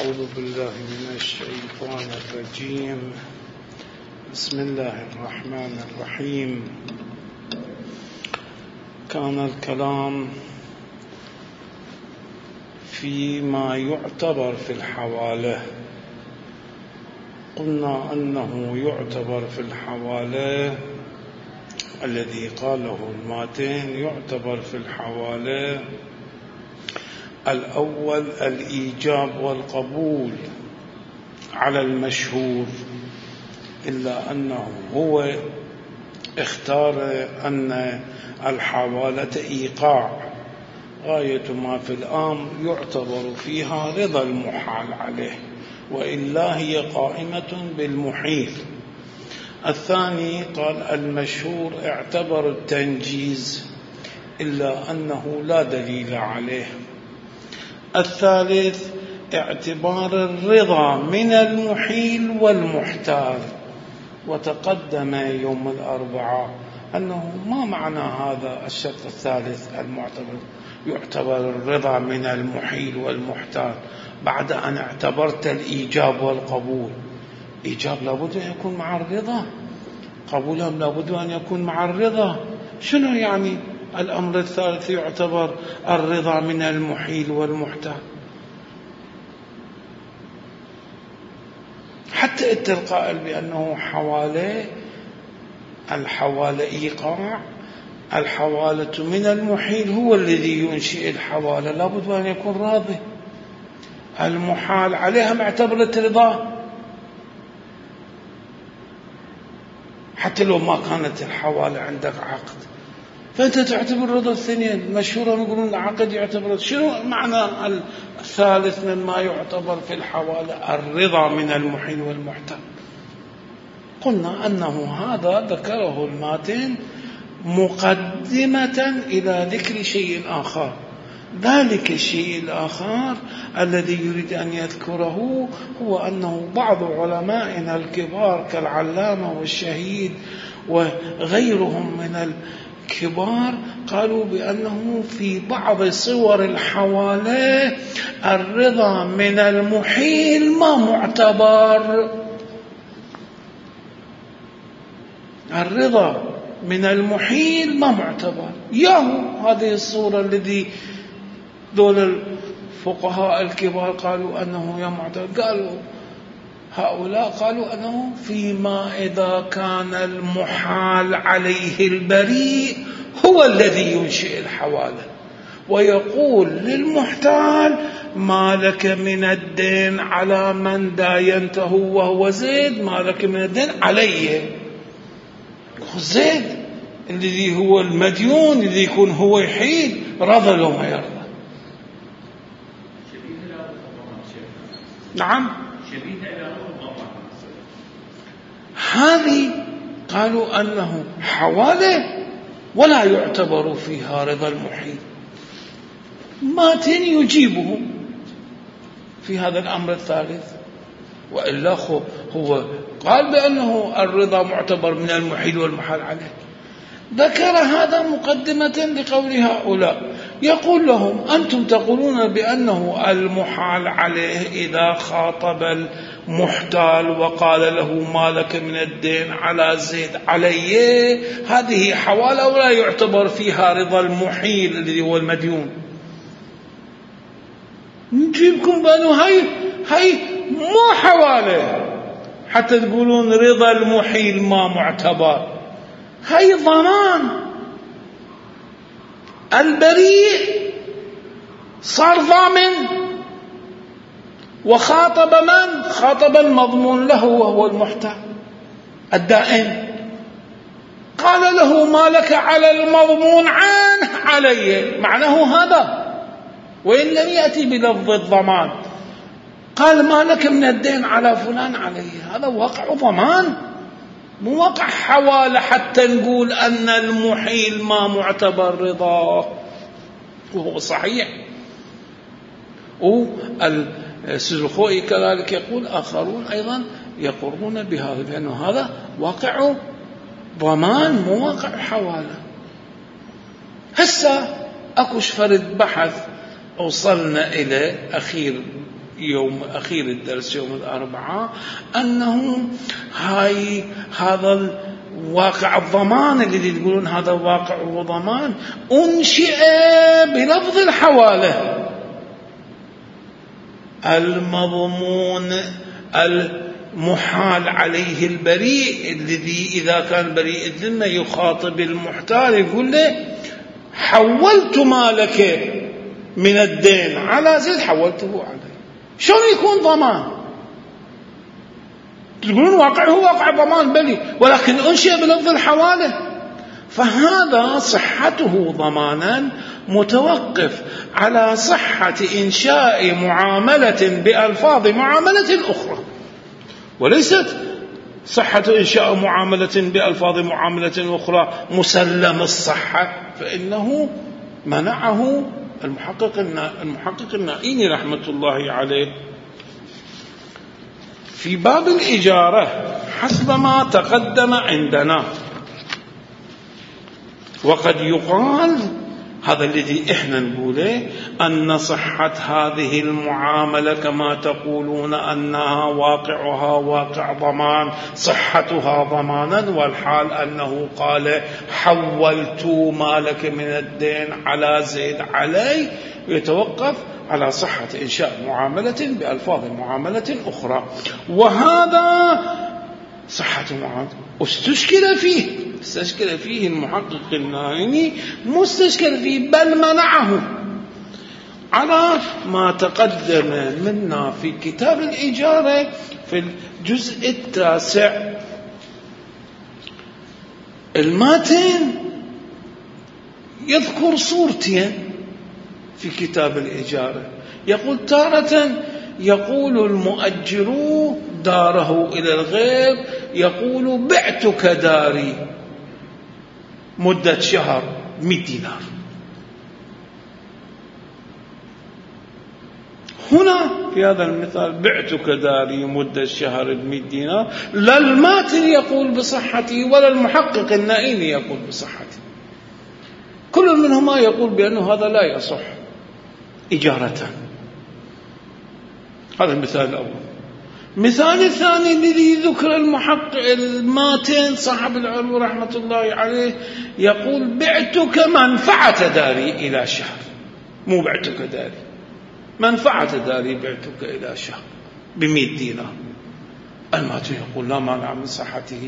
أعوذ بالله من الشيطان الرجيم. بسم الله الرحمن الرحيم. كان الكلام فيما يعتبر في الحوالة. قلنا أنه يعتبر في الحوالة الذي قاله الماتين يعتبر في الحوالة الأول الإيجاب والقبول على المشهور، إلا أنه هو اختار أن الحوالة إيقاع غاية ما في الأمر يعتبر فيها رضا المحال عليه، وإلا هي قائمة بالمحيل. الثاني قال المشهور اعتبر التنجيز إلا أنه لا دليل عليه. الثالث اعتبار الرضا من المحيل والمحتال، وتقدم يوم الأربعاء أنه ما معنى هذا الشرط الثالث المعتبر يعتبر الرضا من المحيل والمحتال بعد أن اعتبرت الإيجاب والقبول. إيجاب لابد أن يكون مع الرضا، قبولهم لابد أن يكون مع الرضا. شنو يعني الأمر الثالث يعتبر الرضا من المحيل والمحتال؟ حتى التلقاء بأنه حوالة، الحوالة إيقاع، الحوالة من المحيل هو الذي ينشئ الحوالة، لابد أن يكون راضي. المحال عليها معتبرة رضا، حتى لو ما كانت الحوالة عندك عقد فأنت تعتبر رضا الثانيين. مشهورا يقولون العقد يعتبر. شنو معنى الثالث مما يعتبر في الحوالة الرضا من المحيل والمحتال؟ قلنا أنه هذا ذكره الماتين مقدمة إلى ذكر شيء آخر. ذلك الشيء الآخر الذي يريد أن يذكره هو أنه بعض علمائنا الكبار كالعلامة والشهيد وغيرهم من الكبار قالوا بأنه في بعض صور الحوالة الرضا من المحيل ما معتبر. الرضا من المحيل ما معتبر. ياهو هذه الصورة الذي دول الفقهاء الكبار قالوا أنه يا معتبر. قالوا هؤلاء قالوا أنه فيما إذا كان المحال عليه البريء هو الذي ينشئ الحوالة، ويقول للمحتال ما لك من الدين على من داينته وهو زيد، ما لك من الدين عليه. زيد الذي هو المديون الذي يكون هو يحيل رضى لو ما يرضى. نعم هذه قالوا أنه حوالة ولا يعتبر فيها رضا المحيل. ماتين يجيبه في هذا الأمر الثالث، وإلا هو قال بأنه الرضا معتبر من المحيل والمحال عليه. ذكر هذا مقدمة لقول هؤلاء، يقول لهم أنتم تقولون بأنه المحال عليه إذا خاطب المحتال وقال له ما لك من الدين على زيد عليه، هذه حوالة ولا يعتبر فيها رضا المحيل الذي هو المديون. نجيبكم بأنه هاي مو حوالة حتى تقولون رضا المحيل ما معتبر. هاي ضمان. البريء صار ضامن، وخاطب من؟ خاطب المضمون له وهو المحتال الدائن. قال له ما لك على المضمون عنه عليه، معناه هذا، وإن لم يأتي بلفظ الضمان. قال ما لك من الدين على فلان عليه، هذا وقع ضمان مو وقع حوالة حتى نقول أن المحيل ما معتبر رضاه، وهو صحيح. والسلخوئي كذلك يقول، آخرون أيضا يقرون بهذا بأنه هذا واقع ضمان مو واقع حوالة. هسه أكوش فرد بحث وصلنا إلى أخير يوم أخير الدرس يوم الأربعاء أنه هذا واقع الضمان الذي تقولون هذا واقع وضمان أنشئ بلفظ الحوالة. المضمون المحال عليه البريء الذي إذا كان بريء الذمة يخاطب المحتال يقول له حولت مالك من الدين على زيد حولته عليه، شلون يكون ضمان؟ تقولون واقعه واقع ضمان بلي، ولكن أنشئ بلفظ الحوالة، فهذا صحته ضمانا متوقف على صحة إنشاء معاملة بألفاظ معاملة أخرى، وليست صحة إنشاء معاملة بألفاظ معاملة أخرى مسلم الصحة، فإنه منعه المحقق النائيني رحمة الله عليه في باب الإجارة حسب ما تقدم عندنا. وقد يقال هذا الذي احنا نقوله أن صحة هذه المعاملة كما تقولون أنها واقعها واقع ضمان، صحتها ضمانا، والحال أنه قال حولت مالك من الدين على زيد علي، يتوقف على صحة إنشاء معاملة بألفاظ معاملة أخرى، وهذا صحة معاملة استشكل فيه المحقق النائيني، مستشكل فيه بل منعه على ما تقدم منا في كتاب الإجارة في الجزء 9. الماتن يذكر صورتين في كتاب الإجارة، يقول تارة يقول المؤجر داره إلى الغير يقول بعتك داري مدة شهر 100 دينار. هنا في هذا المثال بعتك داري مدة شهر 100 دينار، لا الماتن يقول بصحتي ولا المحقق النائيني يقول بصحتي، كل منهما يقول بأنه هذا لا يصح إجارة. هذا المثال الأول. مثال الثاني الذي ذكر المحقق الماتن صاحب العلو رحمة الله عليه يقول بعتك منفعة داري إلى شهر، مو بعتك داري، منفعة داري بعتك إلى شهر ب100 دينار. الماتن يقول لا مانع من صحته،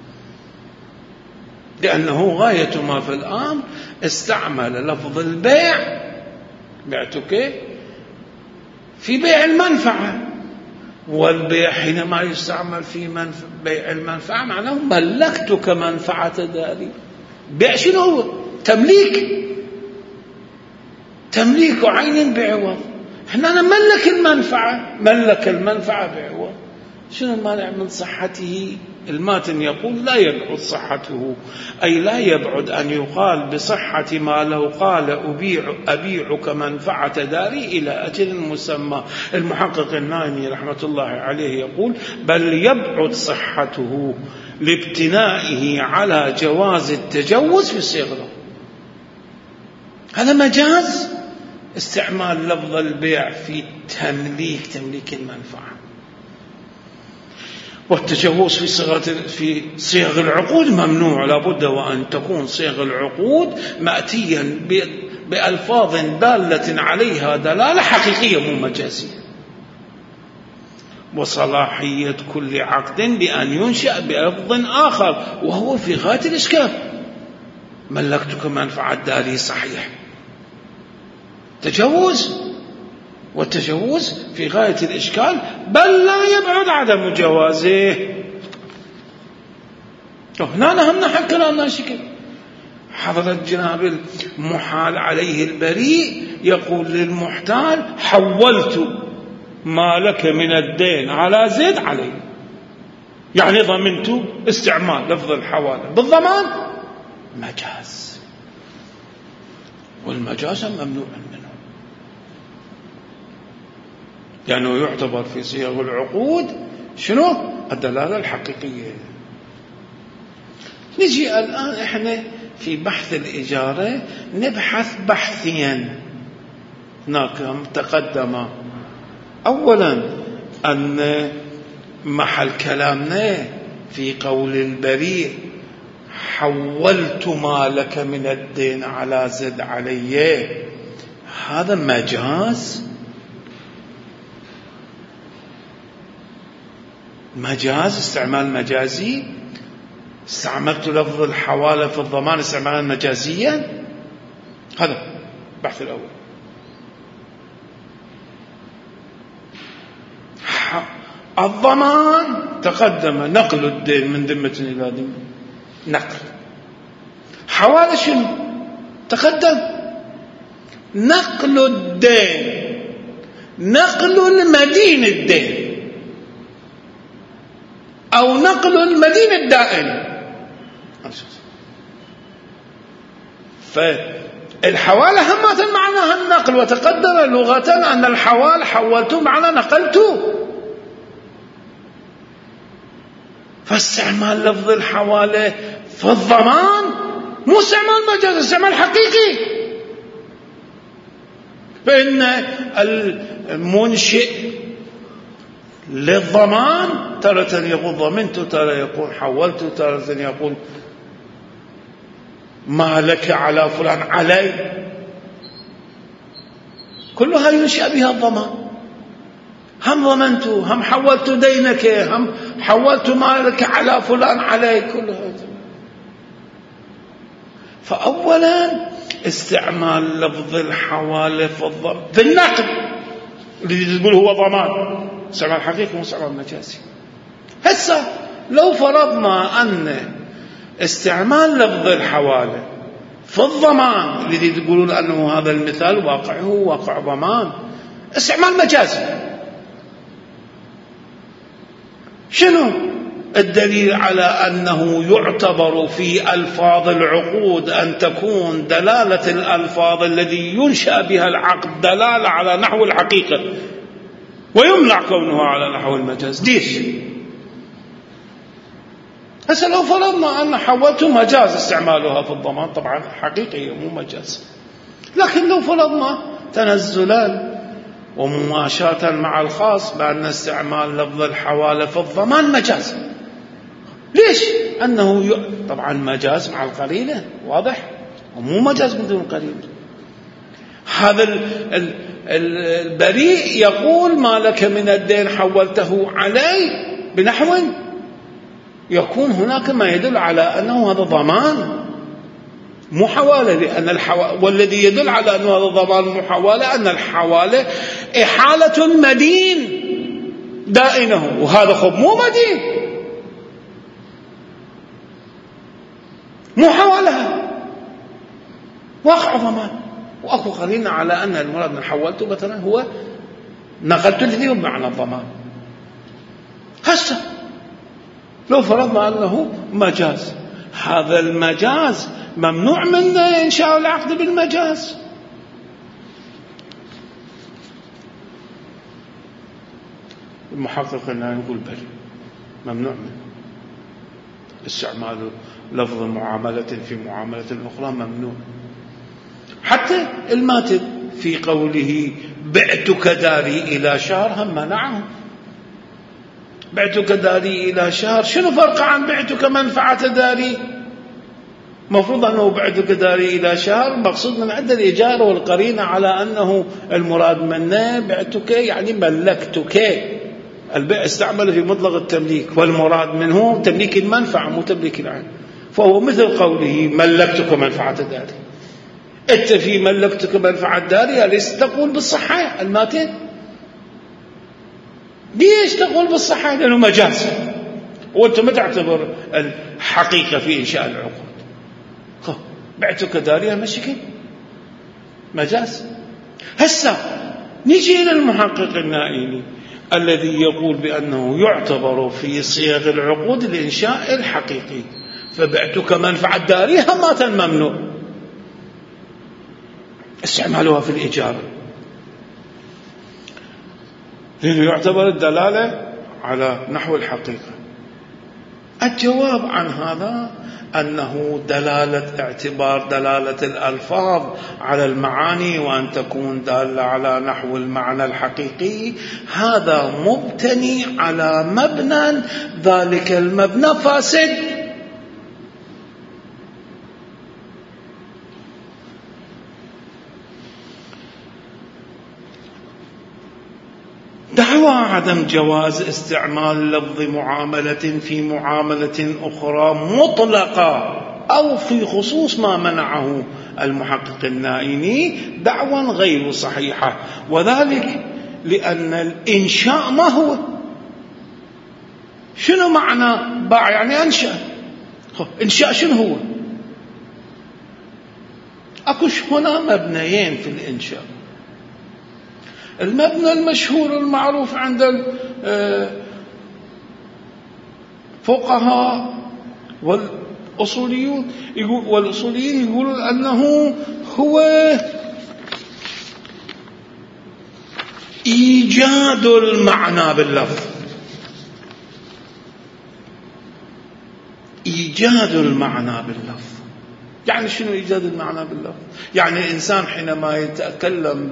لأنه غاية ما في الأمر استعمل لفظ البيع بعتك في بيع المنفعة، والبيع حينما يستعمل في بيع المنفعة معناه ملكتك منفعة داري. بيع شنو هو؟ تمليك عين بعوض. احنا نملك المنفعة، ملك المنفعة بعوض، شنو المانع من صحته؟ الماتن يقول لا يبعد صحته، أي لا يبعد أن يقال بصحة ما لو قال أبيعك منفعة داري إلى أجل مسمى. المحقق النائيني رحمة الله عليه يقول بل يبعد صحته لابتنائه على جواز التجوز في الصيغة. هذا مجاز استعمال لفظ البيع في تمليك المنفعة، والتجوز في صيغ العقود ممنوع، لابد وأن تكون صيغ العقود مأتيا بألفاظ دالة عليها دلالة حقيقية مو مجازية. وصلاحية كل عقد بأن ينشأ بلفظ آخر، وهو في غاية الإشكال. ملكتك منفعة داري صحيح، تجوز، والتجوز في غاية الإشكال، بل لا يبعد عدم جوازه. هنا هم نحن كلامنا شكل حضرة جناب المحال عليه البريء يقول للمحتال حولت مالك من الدين على زيد عليه، يعني ضمنت استعمال لفظ الحوالة بالضمان مجاز، والمجاز ممنوع منه، لأنه يعتبر في صيغ العقود شنو؟ الدلالة الحقيقية. نجي الآن إحنا في بحث الإجارة نبحث بحثيا، هناك تقدم أولا أن محل كلامنا في قول البريء حولت مالك من الدين على زد علي، هذا مجاز، استعمال مجازي. استعملت لفظ الحوالة في الضمان استعمالا مجازيا، هذا البحث الأول. الضمان تقدم نقل الدين من ذمة إلى ذمة، نقل. حوالة شنو تقدم؟ نقل الدين، نقل المدين الدين أو نقل المدين الدائن. فالحوالة همة معناها النقل، وتقدم لغة أن الحوالة حولت معنى نقلت. فاستعمال لفظ الحوالة في الضمان مو استعمال مجاز، استعمال حقيقي. فإن المنشئ للضمان تارة يقول ضمنت، تارة يقول حولت، تارة يقول ما لك على فلان علي، كلها ينشأ بها الضمان. هم ضمنت، هم حولت دينك، هم حولت مالك على فلان علي، كل هذا. فأولا استعمال لفظ الحوالة في النقل اللي تقول هو ضمان، استعمال حقيقي واستعمال مجازي. هسه لو فرضنا أن استعمال لفظ الحوالة في الضمان الذي تقولون أنه هذا المثال واقعه واقع ضمان، استعمال مجازي، شنو الدليل على أنه يعتبر في ألفاظ العقود أن تكون دلالة الألفاظ الذي ينشأ بها العقد دلالة على نحو الحقيقة ويمنع كونها على نحو المجاز؟ ليش؟ هسه لو فرضنا أن حولت مجاز استعمالها في الضمان، طبعا حقيقي مو مجاز، لكن لو فرضنا تنزلا ومماشاة مع الخاص بأن استعمال لفظ الحوالة في الضمان مجاز. ليش؟ أنه طبعا مجاز مع القرينة، واضح، ومو مجاز من دون قرينة. هذا البريء يقول ما لك من الدين حولته علي بنحو، يكون هناك ما يدل على أنه هذا ضمان مو حوالة، لأن والذي يدل على أنه هذا ضمان مو حوالة أن الحوالة إحالة المدين دائنه، وهذا خب مو مدين، مو حوالة، واقع ضمان. وأكو قرينة على أن المراد من حولته مثلا هو نقلت الذي بمعنى الضمان. هسه لو فرضنا أنه مجاز، هذا المجاز ممنوع من إنشاء العقد بالمجاز. المحقق أنه يقول بل ممنوع من استعمال لفظ معاملة في معاملة أخرى، ممنوع. حتى الماتب في قوله بعتك داري إلى شهر هم منعه. بعتك داري إلى شهر شنو فرق عن بعتك منفعة داري؟ مفروض أنه بعتك داري إلى شهر مقصود من عند الإجارة والقرينة على أنه المراد منه بعتك يعني ملكتك. البيع استعمل في مطلق التمليك، والمراد منه تمليك المنفعة مو تمليك العين. فهو مثل قوله ملكتك منفعة داري. أنت في ملكتك منفعة داري أليس تقول بالصحة الماتين؟ ليش تقول بالصحة؟ لأنه مجاز، وأنت ما تعتبر الحقيقة في إنشاء العقود. بعتك داري مشكل مجاز. هسه نجي إلى المحقق النائلي الذي يقول بأنه يعتبر في صيغ العقود الإنشاء الحقيقي، فبعتك منفعة داري همة ممنوع استعمالها في الإجارة، لأنه يعتبر الدلالة على نحو الحقيقة. الجواب عن هذا أنه اعتبار دلالة الألفاظ على المعاني وأن تكون دالة على نحو المعنى الحقيقي، هذا مبتني على مبنى، ذلك المبنى فاسد. دعوى عدم جواز استعمال لفظ معاملة في معاملة أخرى مطلقة أو في خصوص ما منعه المحقق النائمي دعوى غير صحيحة، وذلك لأن الإنشاء ما هو؟ شنو معنى باع؟ يعني أنشأ. إنشاء شنو هو؟ أكوش هنا مبنيين في الإنشاء. المبنى المشهور المعروف عند الفقهاء والأصوليين يقولون أنه هو إيجاد المعنى باللفظ. إيجاد المعنى باللفظ يعني شنو إيجاد المعنى باللفظ؟ يعني الإنسان حينما يتكلم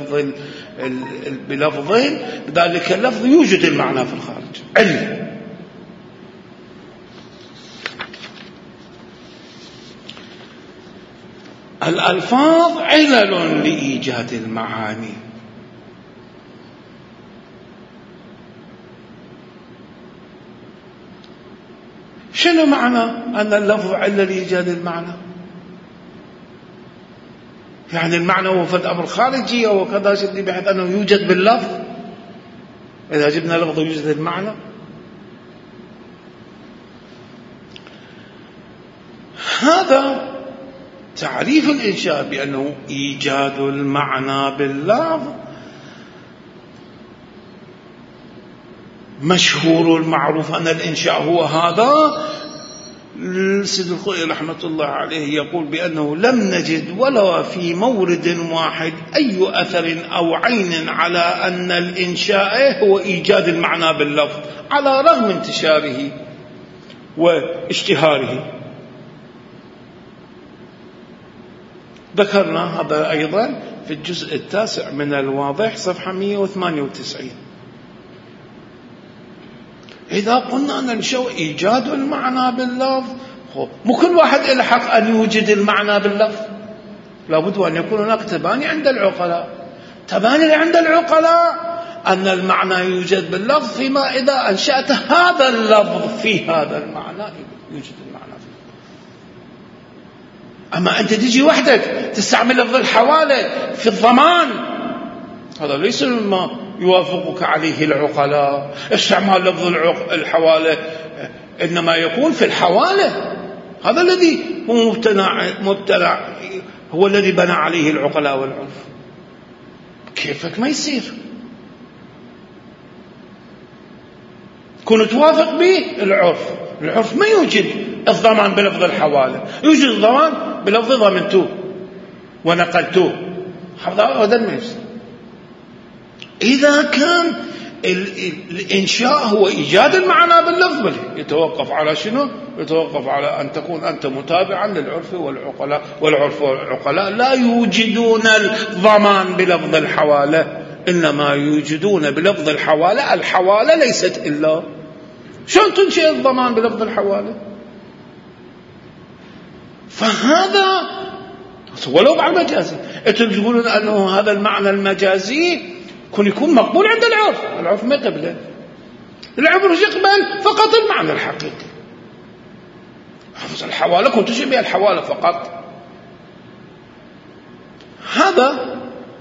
بلفظين ذلك اللفظ يوجد المعنى في الخارج. علم. الألفاظ علل لإيجاد المعاني. شنو معنى أن اللفظ علل لإيجاد المعنى؟ يعني المعنى هو فد أمر خارجي أو كذا شيء بحيث أنه يوجد باللفظ. إذا جبنا لفظ يوجد المعنى. هذا تعريف الإنشاء بأنه إيجاد المعنى باللفظ مشهور المعروف أن الإنشاء هو هذا. السيد الخوئي رحمة الله عليه يقول بأنه لم نجد ولا في مورد واحد أي أثر أو عين على أن الإنشاء هو إيجاد المعنى باللفظ على رغم انتشاره واشتهاره. ذكرنا هذا أيضا في الجزء 9 من الواضح صفحة 198. إذا قلنا أن الإنشاء إيجاد المعنى باللفظ، مو كل واحد له حق أن يوجد المعنى باللفظ، لابد أن يكون هناك تباني عند العقلاء. تباني عند العقلاء أن المعنى يوجد باللفظ فيما إذا أنشأت هذا اللفظ في هذا المعنى يوجد المعنى فيه. أما أنت تجي وحدك تستعمل لفظ الحوالة في الضمان، هذا ليس ما يوافقك عليه العقلاء. استعمال لفظ الحوالة إنما يكون في الحوالة، هذا الذي هو مبتنع هو الذي بنى عليه العقلاء والعرف. كيفك ما يصير كنت توافق به العرف ما يوجد الضمان بلفظ الحوالة، يوجد الضمان بلفظ ضمنتوه ونقلتوه، هذا ما يصير. إذا كان الإنشاء هو إيجاد المعنى باللفظ يتوقف على شنو؟ يتوقف على أن تكون أنت متابعا للعرف والعقلاء، والعرف والعقلاء لا يوجدون الضمان بلفظ الحوالة، إنما يوجدون بلفظ الحوالة. الحوالة ليست إلا شلون تنشئ الضمان بلفظ الحوالة؟ فهذا ولو بعد مجازي أنتم تقولون أنه هذا المعنى المجازي يكون مقبول عند العرف ما يقبله. العرف يقبل فقط المعنى الحقيقي. حفظ الحوالة كنت تشبه الحوالة فقط. هذا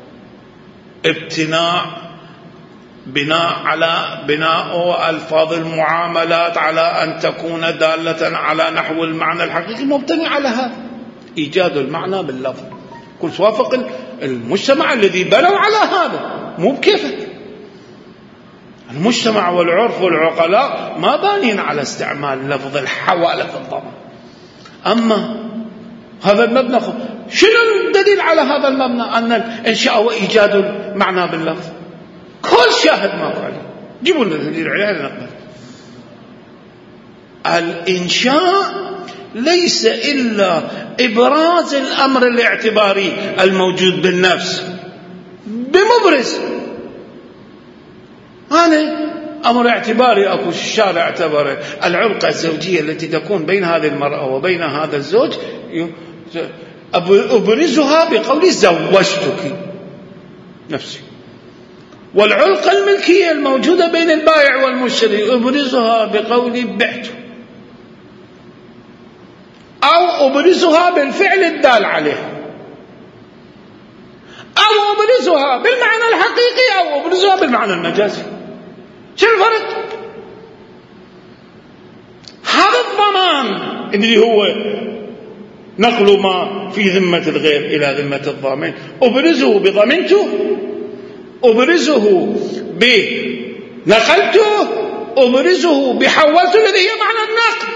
بناء ألفاظ المعاملات على أن تكون دالة على نحو المعنى الحقيقي مبتني على هذا إيجاد المعنى باللفظ. كل توافق المجتمع الذي بنوا على هذا، مو بكيفك. المجتمع والعرف والعقلاء ما بانين على استعمال لفظ الحوالة في الضمان. أما هذا المبنى شنو الدليل على هذا المبنى أن الإنشاء وإيجاد المعنى باللفظ؟ كل شاهد ما قال جيبوا لنا دليل عليه نقبل. الإنشاء ليس إلا إبراز الأمر الاعتباري الموجود بالنفس بمبرز. هذا أمر اعتباري أكو الشارع اعتبره، العلاقة الزوجية التي تكون بين هذه المرأة وبين هذا الزوج أبرزها بقولي زوجتك نفسي. والعلاقة الملكية الموجودة بين البائع والمشتري أبرزها بقولي بعت، أو أبرزها بالفعل الدال عليه، أو أبرزها بالمعنى الحقيقي، أو أبرزها بالمعنى المجازي. شو الفرق؟ هذا الضمان اللي هو نقل ما في ذمة الغير إلى ذمة الضامن، أبرزه بضمنته، أبرزه بنقلته، أبرزه بحولته، الذي هي معنى النقل.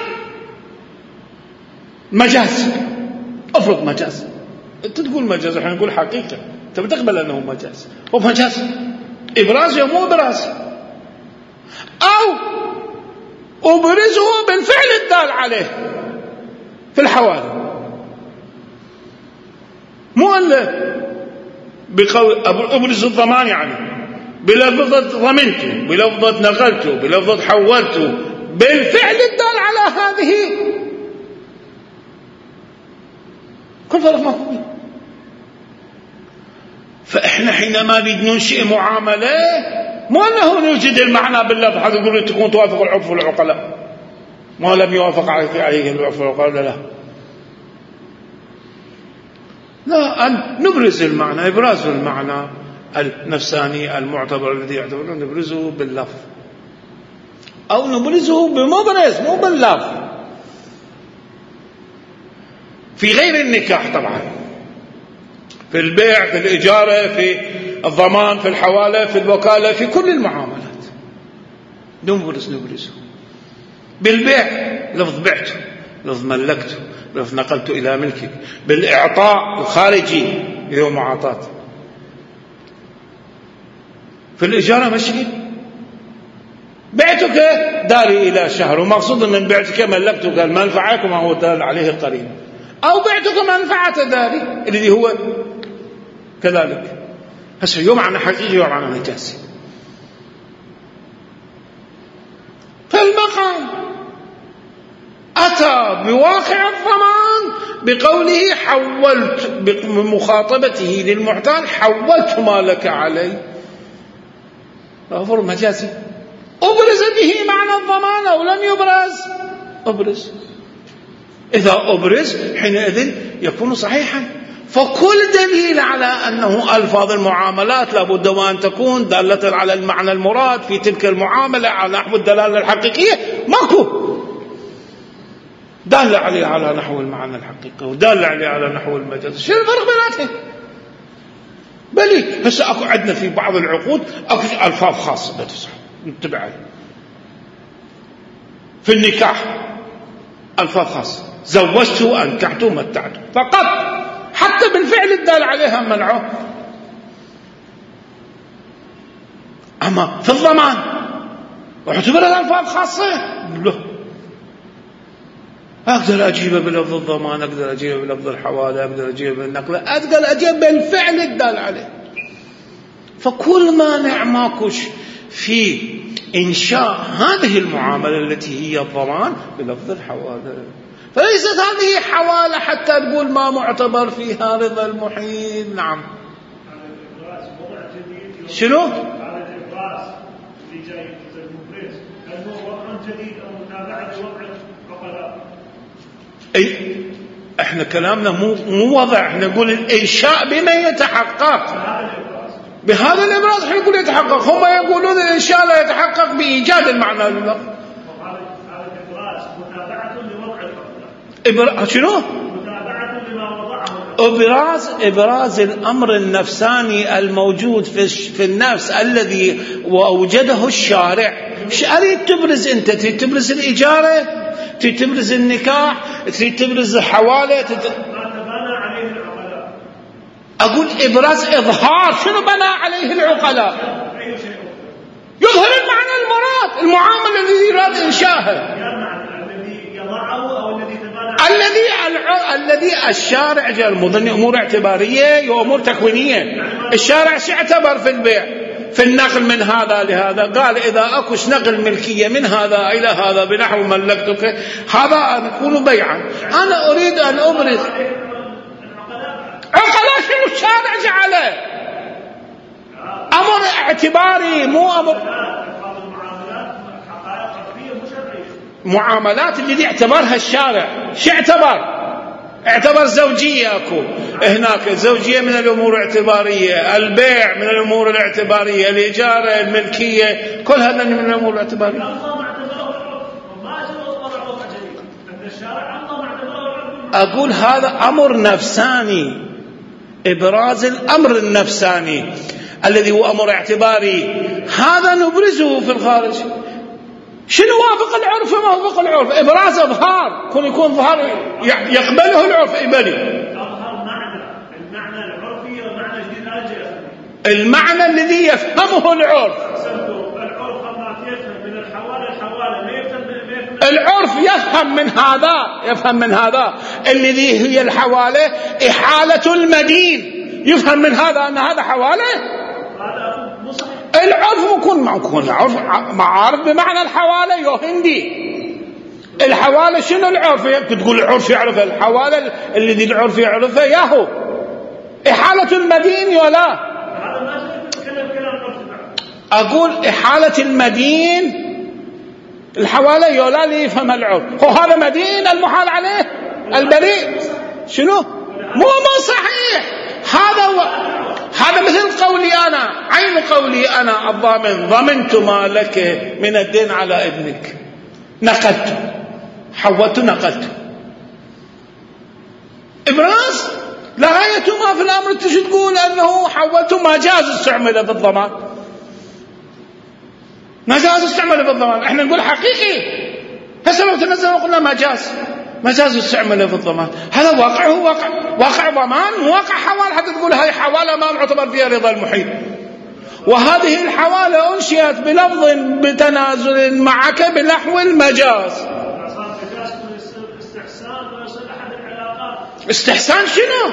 مجاز، أفرض مجاز، أنت تقول مجاز، احنا نقول حقيقة، أنت بتقبل أنه مجاز، هو مجاز، إبراز مو إبراز. أو أبرزه بالفعل الدال عليه في الحوالي، مو إلا بقول أبرز الضمان، يعني بلفظة ضمنته، بلفظة نقلته، بلفظة حولته، بالفعل الدال على هذه. كل فرق مفهوم. فإحنا حينما نريد ننشئ معاملة مو أنه نوجد المعنى باللفظ، هذا يقول تكون توافق العرف والعقلاء، ما لم يوافق عليه العرف والعقلاء لا، أن نبرز المعنى، إبراز المعنى النفساني المعتبر الذي يعتبر نبرزه باللفظ، أو نبرزه بمبرز مو باللفظ. في غير النكاح طبعا، في البيع، في الإجارة، في الضمان، في الحوالة، في الوكالة، في كل المعاملات نبرزه. بالبيع لفظ بعته، لفظ ملكته، لفظ نقلته إلى ملكك. بالإعطاء الخارجي يوم معاطاة. في الإجارة مشكل، بعتك داري إلى شهر، ومقصود من بعتك ملكتك المنفعة كما هو دال عليه القرين، أو بعتك منفعة داري اللي هو كذلك. هسه يوم عن حقيقي ويوم عن مجازي. فالمقام أتى بواقع الضمان بقوله حولت، بمخاطبته للمعتان حولت مالك علي. أفر مجازي، أبرز به معنى الضمان أو لم يبرز؟ أبرز. إذا أبرز حينئذ يكون صحيحا. فكل دليل على أنه ألفاظ المعاملات لابد وأن تكون دالة على المعنى المراد في تلك المعاملة على نحو الدلالة الحقيقية ماكو. دالة عليه على نحو المعنى الحقيقي، ودالة عليه على نحو المجاز. شو الفرق بيناتهم؟ بلي هسه أكو عندنا في بعض العقود أكو ألفاظ خاصة بتصح نتبع عليه. في النكاح ألفاظ خاصة، زوجته، أنكحته، متعته فقط، حتى بالفعل الدال عليها منعه. أما في الضمان واعتبرها ألفاظ خاصة له، أقدر أجيبه بلفظ الضمان، أقدر أجيبه بلفظ الحوالة، أقدر أجيبه بالنقلة، أقدر أجيبه بالفعل الدال عليه. فكل مانع ماكوش في إنشاء هذه المعاملة التي هي الضمان بلفظ الحوالة. فليست هذه حوالة حتى تقول ما معتبر فيها رضا المحيل. نعم. شنو؟ هذا الإبراز اللي جاي في المبرز هل هو وضع جديد أو متابعة وضع عقلاء؟ أي احنا كلامنا مو وضع، احنا نقول الإنشاء بما يتحقق بهذا الإبراز. احنا نقول يتحقق، هم يقولون الإنشاء لا يتحقق بإيجاد المعنى لللفظ. هذا الإبراز متابعة لوضع العقلاء. شنو؟ متابعة لما وضعه. إبراز الأمر النفساني الموجود في النفس الذي وأوجده الشارع. أريد تبرز أنت، تبرز الإجارة، تبرز النكاح، تبرز الحوالة، ما تبنى عليه العقلاء. أقول إبراز إظهار. شنو بنى عليه العقلاء؟ يظهر المعنى المراد، المعاملة الذي يراد إنشاءها. الذي الشارع جاء المظن أمور اعتبارية وأمور تكوينية. الشارع شو اعتبر في البيع في النقل من هذا لهذا؟ قال إذا أكوش نقل ملكية من هذا إلى هذا بنحو ملكتك هذا يكون بيعا. أنا أريد أن أبرز عقلاء شنو الشارع جعله أمر اعتباري مو أمر معاملات اللي اعتبرها الشارع. شو اعتبر زوجية أكو هناك زوجية من الأمور الاعتبارية، البيع من الأمور الاعتبارية، الإجارة، الملكية، كل هذا من الأمور الاعتبارية. أقول هذا أمر نفساني، إبراز الأمر النفساني الذي هو أمر اعتباري، هذا نبرزه في الخارج. شنو وافق العرف وما وافق العرف؟ إبراز إظهار، يكون ظهر يقبله العرف إبلي. المعنى العرفي ومعنى جديد المعنى الذي يفهمه العرف. العرف ما يفهم من الحوالة ما يفهم. العرف يفهم من هذا الذي هي الحوالة إحالة المدين، يفهم من هذا أن هذا حوالة. العرف ممكن معارف بمعنى الحوالة يو هندي. الحوالة شنو العرف؟ تقول العرف يعرف الحوالة الذي العرف يعرفه ياهو إحالة المدين ولا أقول إحالة المدين الحوالة يولا لي يفهم العرف. هو هذا مدين المحال عليه البريء شنو مو صحيح. هذا مثل قولي أنا، عين قولي أنا الضامن ضمنت ما لك من الدين على ابنك، نقلت حولت نقلت. إبراز لغاية ما في الأمر تجي تقول أنه حولت مجاز استعمل بالضمان، مجاز استعمل بالضمان. احنا نقول حقيقي، هسه لو تنزل وقلنا مجاز استعمل بالضمان، هذا واقع ضمان واقع حوالة، حتى تقول هاي حوالة ما معتبر فيها رضا المحيط. وهذه الحوالة أنشئت بلفظ بتنازل معك بنحو المجاز. استحسان شنو؟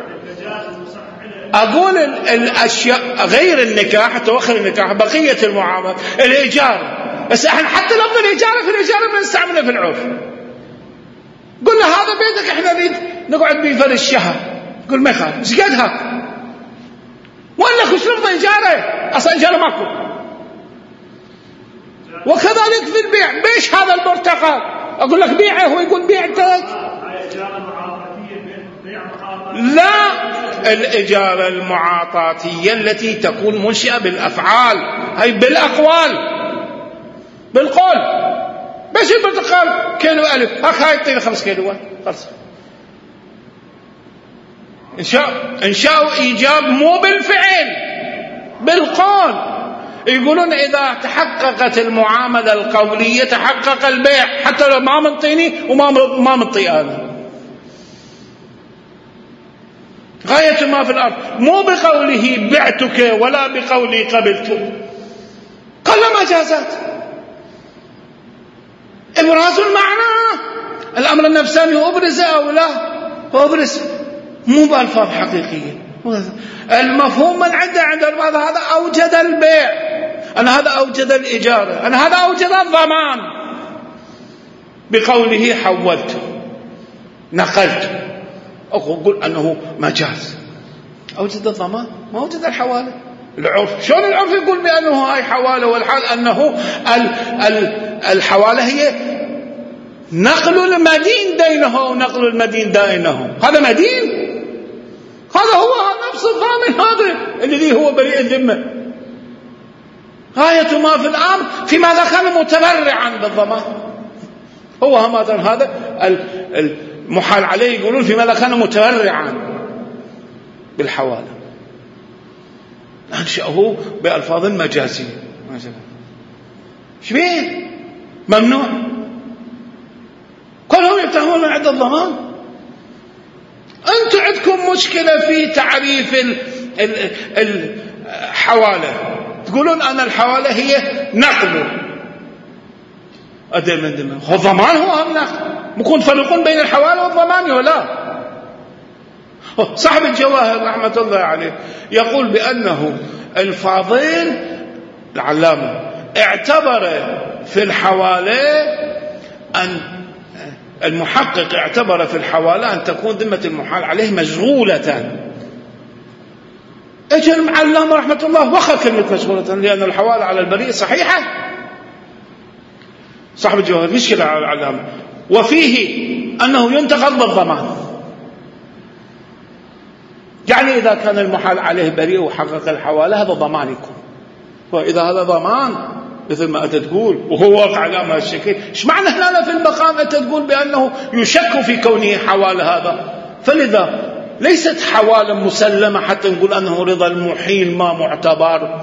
أقول الأشياء غير النكاح، توخر النكاح، بقية المعاملات، الإيجار. بس احنا حتى لفظ الإيجار في الإيجار بنستعمله في العرف. قلنا هذا بيتك احنا نريد نقعد به فرد الشهر، قل ما يخالف ايش قدها ولا خش لفظ إيجاره، أصلا إيجاره ماكو. وكذلك في البيع، بيش هذا البرتقال أقول لك بيعه، هو يقول بيع تلك. لا، الإجارة المعاطاتية التي تكون منشئة بالأفعال، هي بالأقوال بالقول. بس البرتقال كيلو ألف، هاي يعطيني 5 كيلوات خلص. إنشاء إيجاب مو بالفعل بالقول. يقولون إذا تحققت المعاملة القولية تحقق البيع، حتى لو ما منطيني وما منطي أنا. غاية ما في الأرض مو بقوله بعتك ولا بقولي قبلتك، كل مجازات. إبراز المعنى، الأمر النفساني أبرز أو لا أبرز، مو بألفاظ حقيقية. المفهوم من عند البعض هذا أوجد البيع، أنا هذا أوجد الإجارة، أنا هذا أوجد الضمان بقوله حولت نقلت. أقول أنه مجاز. أوجد الضمان ما أوجد الحوالة. العرف شلون العرف يقول بأنه هاي حوالة، والحال أنه الحوالة هي نقل المدين دينه ونقل المدين دائنه. هذا مدين، هذا هو نفس الضامن، هذا الذي هو بريء الذمة. غاية ما في الأمر في ماذا كان متبرعا بالضمان، هو مثلا هذا المحال عليه يقولون في ماذا كان متبرعا بالحوالة، أنشأه بألفاظ مجازية. شبيه ممنوع، كلهم يتهمون عند الضمان. أنتم عندكم مشكلة في تعريف الحوالة، تقولون أن الحوالة هي نقل أدل من دمه، هو الضمان هو هم نقل. ممكن تفرقون بين الحوالة والضمان ولا صاحب الجواهر رحمة الله عليه يقول بأنه الفاضل العلامة اعتبر في الحوالة أن المحقق اعتبر في الحوالة أن تكون ذمة المحال عليه مشغولة. اجى العلامة رحمة الله وخر كلمة مشغولة، لأن الحوالة على البريء صحيحة. صاحب الجواهر مشكلة على العلامة، وفيه أنه ينتقض بالضمان. يعني إذا كان المحال عليه بريء وحقق الحوالة هذا ضمان يكون، وإذا هذا ضمان مثل ما أنت تقول وهو واقع على ما الشكل، إيش معنى هنا في المقام أنت تقول بأنه يشك في كونه حوالة هذا؟ فلذا ليست حوالة مسلمة حتى نقول أنه رضا المحيل ما معتبر.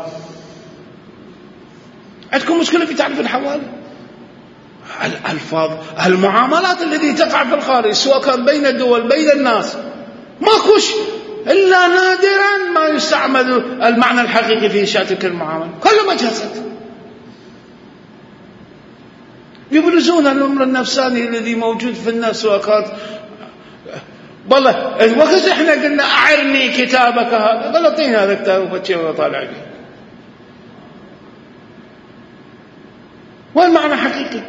عندكم مشكلة في تعريف الحوالة؟ الألفاظ المعاملات التي تقع في الخارج سواء كان بين الدول بين الناس ماكوش إلا نادرا ما يستعمل المعنى الحقيقي في إنشاء تلك المعاملة، كل مجازات. يبرزون الأمر النفساني الذي موجود في الناس سواء كانت والله وقت احنا قلنا أعرني كتابك هذا، قال اعطيني هذا الكتاب وفتشي وطالع لي، والمعنى حقيقي.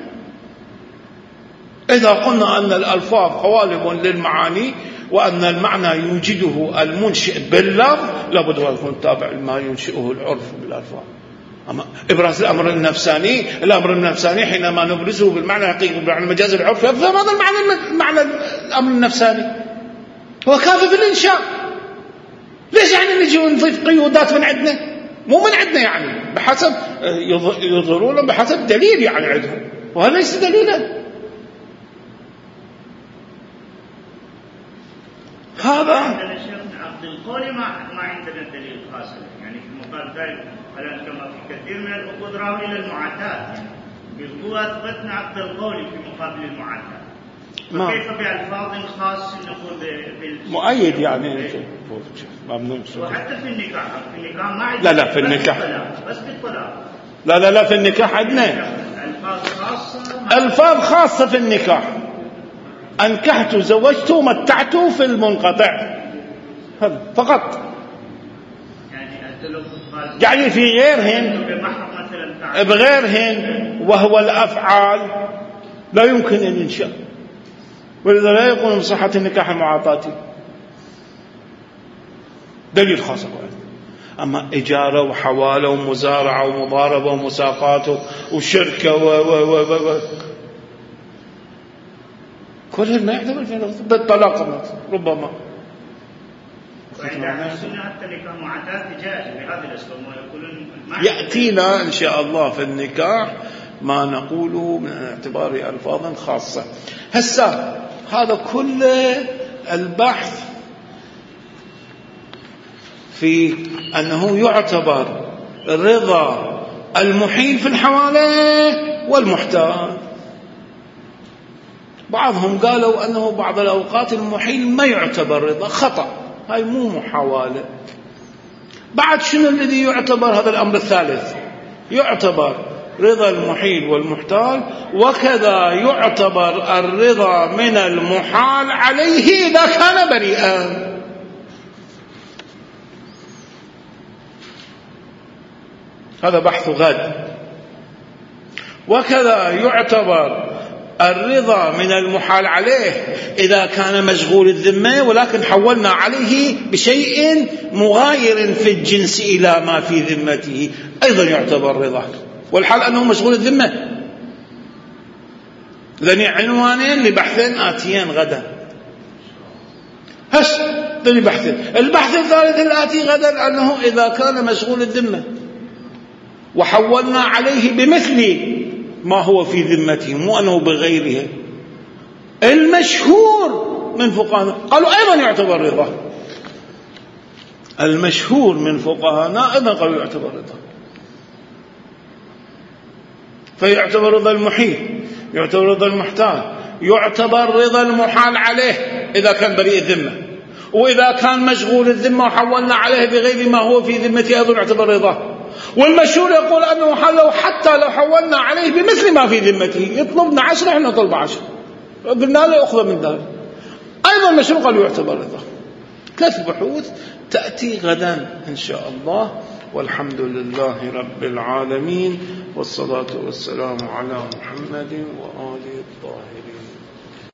إذا قلنا أن الألفاظ قوالب للمعاني وأن المعنى يوجده المنشئ باللفظ لابد أن يكون تابع لما ينشئه العرف بالألفاظ. أما إبراز الأمر النفساني حينما نبرزه بالمعنى الحقيقي بالمعنى المجاز العرفي يفهم هذا المعنى الأمر النفساني هو كافي في الإنشاء. ليش يعني نجي ونضيف قيودات من عندنا؟ مو من عندنا يعني، بحسب يظهرون بحسب دليل يعني عندهم، وهذا ليس دليلا. هذا عقد القول ما عندنا دليل خاص يعني في مقال ذلك الآن كما في كثير من العقود راوا إلى المعاتات، يعني بالقوة أثبتنا عقد القول في مقابل المعاتات، فكيف بألفاظ خاص نقول مؤيد يعني وحتى في النكاح ما عندنا. لا في النكاح بس في الطلاق لا في النكاح عندنا ألفاظ خاصة في النكاح، أنكحت زوجت متعت في المنقطع فقط، يعني في غيرهن بغيرهن وهو الأفعال لا يمكن أن ينشأ، ولذا لا يكون من صحة النكاح المعاطاتي دليل خاص. أما إجارة وحوالة ومزارعة ومضاربة ومساقات وشركة كل ما يعتبر في بالطلاق ربما. يأتينا إن شاء الله في النكاح ما نقوله من اعتبار ألفاظ خاصة. هسا هذا كل البحث في أنه يعتبر رضا المحيل في الحوالة والمحتال. بعضهم قالوا أنه بعض الأوقات المحيل ما يعتبر رضا، خطأ، هاي مو محاولة. بعد شنو الذي يعتبر؟ هذا الأمر الثالث، يعتبر رضا المحيل والمحتال، وكذا يعتبر الرضا من المحال عليه إذا كان بريئا. هذا بحث غد. وكذا يعتبر الرضا من المحال عليه إذا كان مشغول الذمة ولكن حولنا عليه بشيء مغاير في الجنس إلى ما في ذمته، أيضا يعتبر رضا، والحال أنه مشغول الذمة. ذني عنوانين لبحثين آتيين غدا. ذني بحثين. البحث الثالث الآتي غدا أنه إذا كان مشغول الذمة وحولنا عليه بمثل ما هو في ذمته، مو أنه بغيره، المشهور من فقهاء قالوا أيضا يعتبر رضا. المشهور من فقهاء أيضا قالوا يعتبر رضا. فيعتبر رضا المحيل، يعتبر رضا المحتال، يعتبر رضا المحال عليه إذا كان بريء الذمة، وإذا كان مشغول الذمة وحولنا عليه بغير ما هو في ذمته أيضا يعتبر رضا. والمشهور يقول أنه حتى لو حولنا عليه بمثل ما في ذمته، يطلبنا 10 احنا نطلب 10، قلنا له أخذ من ذلك، أيضا المشهور قال يعتبر رضا. 3 بحوث تأتي غدا إن شاء الله. والحمد لله رب العالمين، والصلاة والسلام على محمد وآله الطاهرين.